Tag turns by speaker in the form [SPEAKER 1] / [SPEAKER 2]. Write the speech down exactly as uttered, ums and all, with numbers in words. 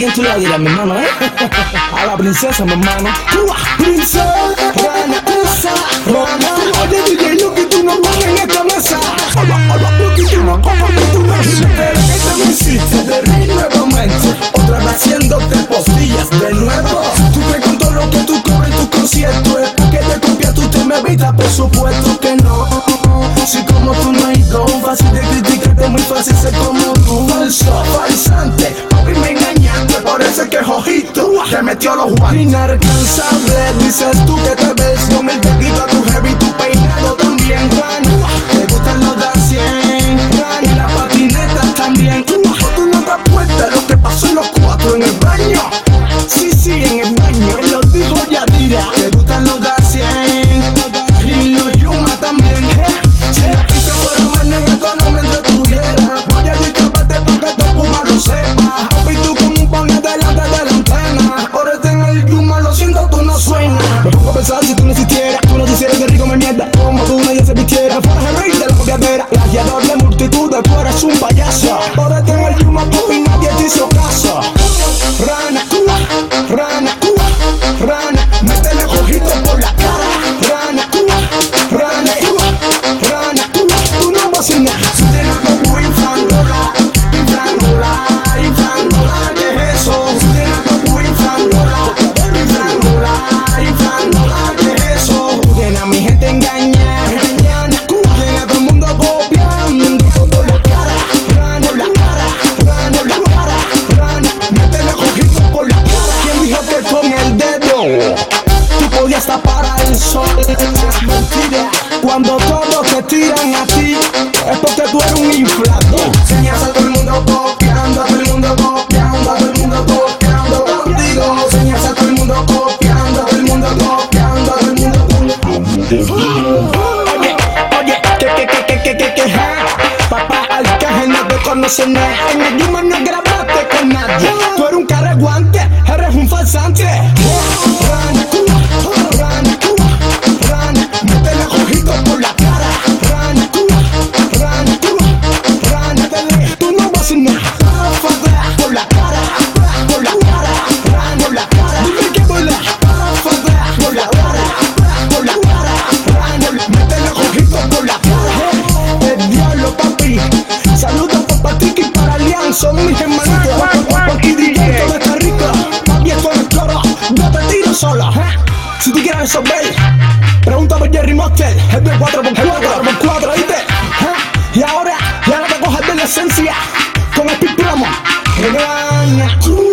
[SPEAKER 1] quién tú le dirás, mi hermano, eh? A la princesa, mi hermano. Princesa, rana, princesa, rana. Oye, D J, lo que tú no comes en esta mesa. Lo que tú no comes en tu mesa. Pero que te me hiciste de reír nuevamente. Otra vez haciéndote postillas de nuevo. Tú crees con todo lo que tú cobras en tu concierto. Es porque te copias, tú te me evitas, por supuesto que no. Si como tú no hay dos, fácil de criticarte, muy fácil ser como tú. Falso, falsante, papi me engañaste, por eso es que Jojito te metió los guantes. Inalcanzable, dices tú que te ves con el tequito a tu heavy, tu peinado también, Juan. Te gustan los de cien, y las patinetas también. Tú no te apuestas lo que pasó en los cuatro en el baño. Sí, sí, en el baño, él lo dijo Yadira. Te gustan los de cien, y los Yuma también. Si tú no existieras, tú no hicieras de rico me mierda. Como tú nadie se vistiera, fueras el rey de la copiadera, gladiador de multitudes, tú eres un payaso. Ahora tengo el Yuma Pop y nadie te hizo caso. Rana, rana, rana, métele ojito por la cara. Rana, rana, rana, tú no vas sin nada. Si tienes como inflándola, inflándola, inflándola, ¿qué es eso? Si tienes como inflándola, inflándola, inflándola. A mi gente engaña, engañan, tiene a todo el mundo copiando. Por la cara, rana, por la cara, rana, por la cara, rana, métele ojito por la cara. ¿Quién dijo que con el dedo tú podías tapar al sol? Es mentira, cuando todos te tiran a ti es porque tú eres un inflador. Señas a todo el mundo copiando, a todo el mundo copiando, a todo el mundo copiando contigo. Señas a todo el mundo copiando, a todo el mundo copiando, a todo el mundo copiando. Oye, oye, que, que, que, que, que, que, que, ja. Papá Alcaje no te conoce nada. En el Yuma no grabaste con nadie. Tú eres un carreguante, eres un falsante. Rana, rana, rana, métele ojito por la cara. Rana, rana, rana, tú no vas a nada. Por la cara, por la cara, rana, por la cara. Dime que por la por la cara. Por la cara, métele ojito por la cara. El diablo, papi. Saludos para Tiki y para Alianza, mis hermanitos. Aquí directo de esta rica. Papi, esto es coro. Yo te tiro sola. Si tú quieres resolver, pregunta por Jerry Monster. Es de cuatro por cuatro, ¿viste? Y ahora, y ahora te coges de la esencia con el Pip Promo. Regaña.